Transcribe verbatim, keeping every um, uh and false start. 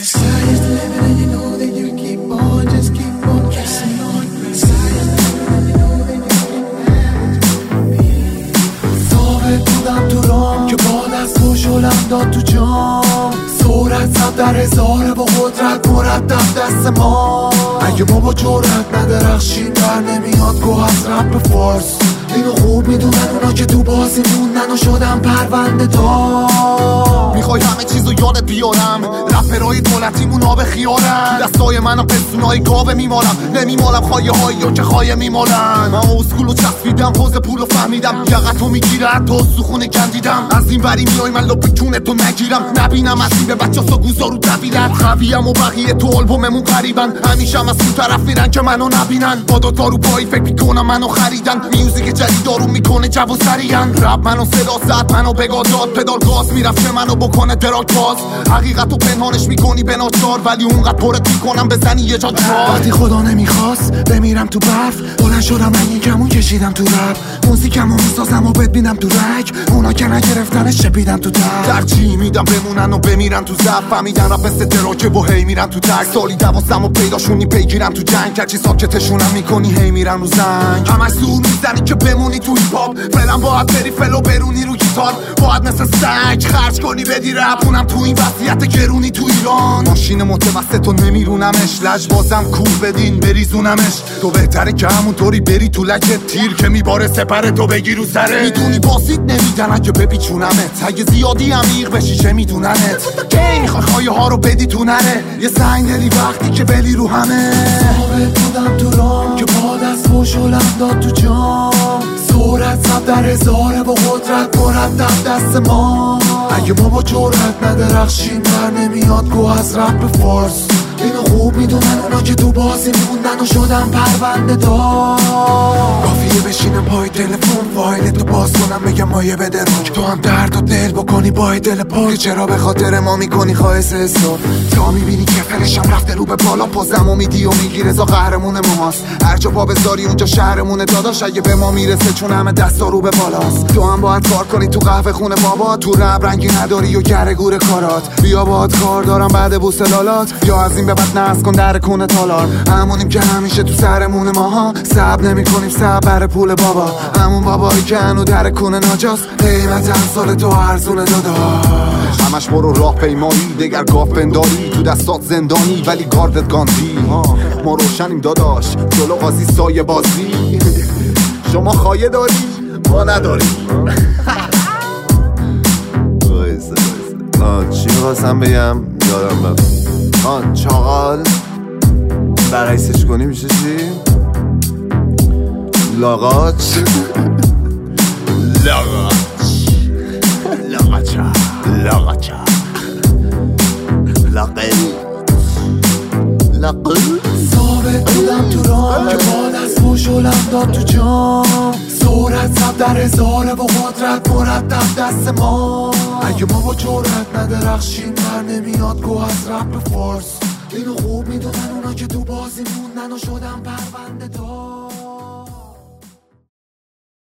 The sky is the limit and you know that you keep on, just keep on kissing on. The sky is the limit and you know that you keep on. ثابت بودم تو رام که با دست و شلم داد تو جام. صورت زد در هزاره با قدرت مرتب دست ما. اگه ما با جرأت ندرخشیم در نمیاد گوه از رپ فارس. اینو خوب میدونن اونا که تو بازی موندن و شدن پرونده دار. میخوای همه چیزو یادت بیارم، رپرهای دولتیمون آب خیارن. تو دستای منم پستونای گاوه میمارم، نمیمارم خواهی هایی یا که خواهی میمارن. من اسکولو چسبیدم حوز پولو فهمیدم، یقتو میگیره حتی سخونه گندیدم. از این وری میای من لپ کونتو نگیرم، نبینم از این به بچه سا گوزارو دبیرن. خویم و بقیه تو آلبوممون قریبن، همیشه هم از اون طرف میرن که منو نبینن. با دوتا رو پایی فکر میکنم منو خریدن، میوزیک جدید دارو میکنه جو و سریعن. رب منو صدا زد منو بگاه داد، پدال گاز میرفت که منو بکنه دراک باز. حقیقتو پنهانش میکنی به ناچار، ولی اونقدر پرت میکنم بزنی یه جا جوار. وقتی خدا نمیخواست بمیرم تو برف، بلند شدم من یکمون کشیدم تو رپ. موزیکمو میسازم و ببینم تو رک، اونا که نگرفتنش چپیدم تو در. ترجیح میدم بمونن و بمیرن تو زف، فهمیدن رپ مثل دراکه و هی میرن تو تک. سالی دوازدم و پیداشونی پیگیرم تو جنگ، هرچی ساکتشونم میکنی هی میرن رو زنگ. همش زور میزنی که بمونی تو هیپ هاپ، فعلا باید بری فلو برونی رو گیتار. باید مثل سگ خرج کنی بدی رپ، اونم تو این وضعیت گرونی تو ایران. ماشین متوسط و نمیرونمش، لجبازم کور بدین بریزونمش. تو بهتره که همونطوری بری تو لکت، تیر که میباره سپره تو بگی رو سره. میدونی بازیت نمیدن اگه بپیچونمت، اگه زیادی عمیق بشی چه میدوننت. کی میخوای خواهی ها رو بدی تو نره، یه سنگ دلی وقتی که بلی رو همه. ثابت بودم تو رام که با دست و شلم داد تو جام. صورت زد در هزاره با قدرت مرتب دست ما. اگه ما با جرأت ندرخشیم در نمیاد گوه از رپ فارس. اینو خوب میدونن اونا که تو بازی موندن و شدن پرونده دار. کافیه بشینم پای تلفن فایلتو باز کنم بگم مایه بده روک، تو هم درد و دل بکنی با دل پاک. چرا به خاطر ما میکنی خواهش حساب؟ تا میبینی که فرشم رفته رو به بالا، پازم و میدی و میگیره زا قهرمون ماست. هر جا پا بذاری اونجا شهرمونه داداش، اگه به ما میرسه چون همه دستا رو به بالاست. تو هم باید کار کنی تو قهوه خونه بابا، تو رب رنگی نداری و گره گور کارات. بیا باهات کار دارم بعد بوسلالات، یا از این به بعد ناز کن در کونه تالار. همونیم که همیشه تو سرمون ماها، صبر نمی کنیم صبر پول بابا. همون بابایی که هنو در کونه ناجاست، قیمت امسال تو ارزونه داداش. همش برو راه پیمایی دگر گاف بنداری، تو دستات زندانی ولی گاردت گاندی. ما روشنیم داداش جلو قاضی سایه بازی، شما خایه داری ما نداری. چی میخواستم بگم یادم رفت. آن چاقال برعکسش کنی میشه چی؟ لاغاچ لاغاچ لاغاچا لاغاچا لاغل لاغل. ثابت بودم تو رام که با دست و شلم داد تو جام. صورت زد در هزاره با قدرت مرتب دست ما. اگه ما با جرأت ندرخشیم در نمیاد گوه از رپ فارس. اینو خوب میدونن اونا که تو بازی موندن و شدن پرونده دار.